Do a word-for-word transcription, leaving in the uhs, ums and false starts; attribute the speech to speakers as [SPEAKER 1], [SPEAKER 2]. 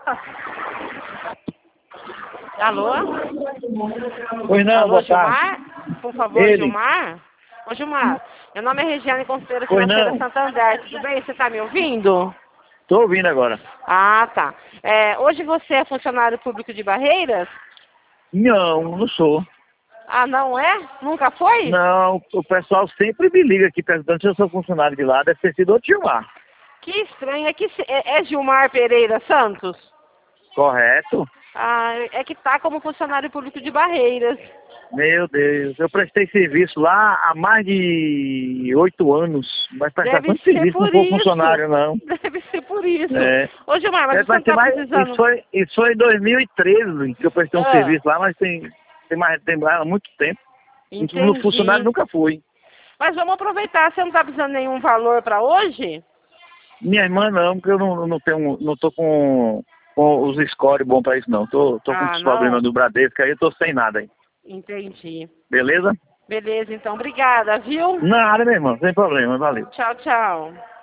[SPEAKER 1] Alô?
[SPEAKER 2] Pois não,
[SPEAKER 1] Alô,
[SPEAKER 2] boa
[SPEAKER 1] Gilmar?
[SPEAKER 2] tarde.
[SPEAKER 1] Por favor,
[SPEAKER 2] Ele.
[SPEAKER 1] Gilmar? Ô, Gilmar, meu nome é Regiane, consultora
[SPEAKER 2] Pois
[SPEAKER 1] financeira
[SPEAKER 2] não.
[SPEAKER 1] Santander. Tudo bem? Você está me ouvindo?
[SPEAKER 2] Tô ouvindo agora.
[SPEAKER 1] Ah, tá. É, hoje você é funcionário público de Barreiras?
[SPEAKER 2] Não, não sou.
[SPEAKER 1] Ah, não é? Nunca foi?
[SPEAKER 2] Não, o pessoal sempre me liga aqui perguntando se eu sou funcionário de lá. Deve ter sido outro Gilmar.
[SPEAKER 1] Que estranho. É, que, se- é, é Gilmar Pereira Santos?
[SPEAKER 2] Correto?
[SPEAKER 1] Ah, é que tá como funcionário público de Barreiras.
[SPEAKER 2] Meu Deus, eu prestei serviço lá há mais de oito anos. Mas prestação
[SPEAKER 1] Deve
[SPEAKER 2] de
[SPEAKER 1] ser
[SPEAKER 2] serviço, não
[SPEAKER 1] por
[SPEAKER 2] sou
[SPEAKER 1] isso.
[SPEAKER 2] funcionário, não.
[SPEAKER 1] Deve ser por isso.
[SPEAKER 2] É.
[SPEAKER 1] Ô, Gilmar, mas
[SPEAKER 2] É,
[SPEAKER 1] você
[SPEAKER 2] vai
[SPEAKER 1] não
[SPEAKER 2] ter
[SPEAKER 1] tá
[SPEAKER 2] mais, isso,
[SPEAKER 1] precisando...
[SPEAKER 2] foi, isso foi em dois mil e treze que eu prestei um
[SPEAKER 1] Ah,
[SPEAKER 2] serviço lá, mas tem, tem, mais, tem mais há muito tempo. No funcionário
[SPEAKER 1] entendi.
[SPEAKER 2] nunca fui.
[SPEAKER 1] Mas vamos aproveitar. Você não tá precisando de nenhum valor para hoje?
[SPEAKER 2] Minha irmã não, porque eu não, não tenho, não tô com, com os scores bons pra isso não. Tô, tô com
[SPEAKER 1] Ah,
[SPEAKER 2] os problemas
[SPEAKER 1] não?
[SPEAKER 2] do Bradesco aí, eu tô sem nada aí.
[SPEAKER 1] Entendi.
[SPEAKER 2] Beleza?
[SPEAKER 1] Beleza, então. Obrigada, viu?
[SPEAKER 2] Nada, minha irmã, sem problema, valeu.
[SPEAKER 1] Tchau, tchau.